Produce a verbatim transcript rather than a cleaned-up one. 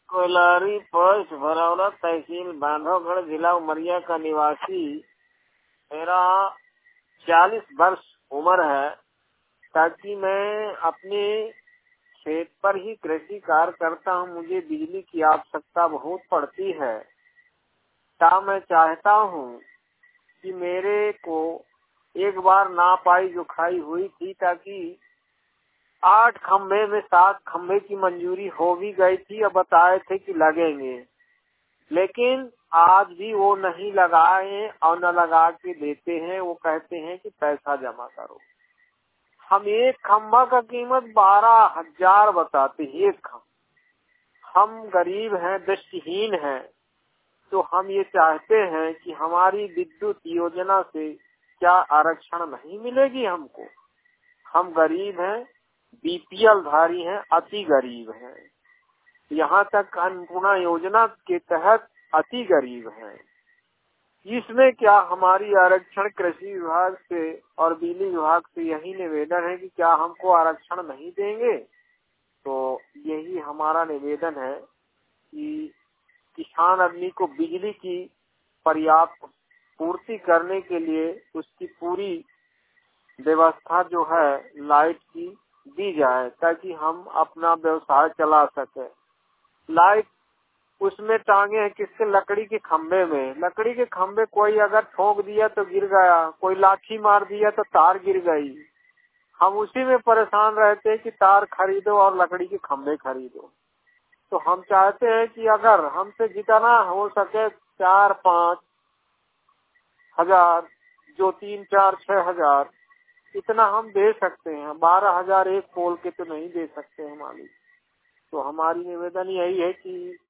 कोयलारी post भरौला तहसील बांधवगढ़ जिला उमरिया का निवासी। मेरा चालीस वर्ष उम्र है, ताकि मैं अपने खेत पर ही कृषि कार्य करता हूँ। मुझे बिजली की आवश्यकता बहुत पड़ती है। ता मैं चाहता हूँ कि मेरे को एक बार नापाई जोखाई हुई थी, ताकि आठ खम्भे में सात खम्भे की मंजूरी हो भी गई थी और बताए थे कि लगेंगे, लेकिन आज भी वो नहीं लगाए और न लगा के देते हैं। वो कहते हैं कि पैसा जमा करो। हम एक खम्भा का कीमत बारह हजार बताते हैं एक खम्भा। हम गरीब हैं, दृष्टिहीन हैं, तो हम ये चाहते हैं कि हमारी विद्युत योजना से क्या आरक्षण नहीं मिलेगी हमको। हम गरीब हैं, बीपीएल धारी हैं, अति गरीब हैं। यहाँ तक अन्नपूर्णा योजना के तहत अति गरीब हैं। इसमें क्या हमारी आरक्षण कृषि विभाग से और बिजली विभाग से यही निवेदन है कि क्या हमको आरक्षण नहीं देंगे। तो यही हमारा निवेदन है कि किसान आदमी को बिजली की पर्याप्त पूर्ति करने के लिए उसकी पूरी व्यवस्था जो है लाइट की दी जाए, ताकि हम अपना व्यवसाय चला सके। लाइट उसमें टांगे हैं किसके? लकड़ी के खम्भे में। लकड़ी के खम्भे कोई अगर ठोक दिया तो गिर गया, कोई लाठी मार दिया तो तार गिर गई। हम उसी में परेशान रहते हैं कि तार खरीदो और लकड़ी के खम्भे खरीदो। तो हम चाहते हैं कि अगर हमसे जितना हो सके चार पाँच हजार, जो तीन चार छह हजार, इतना हम दे सकते हैं। बारह हजार एक पोल के तो नहीं दे सकते हैं मालिक। तो हमारी निवेदन यही है कि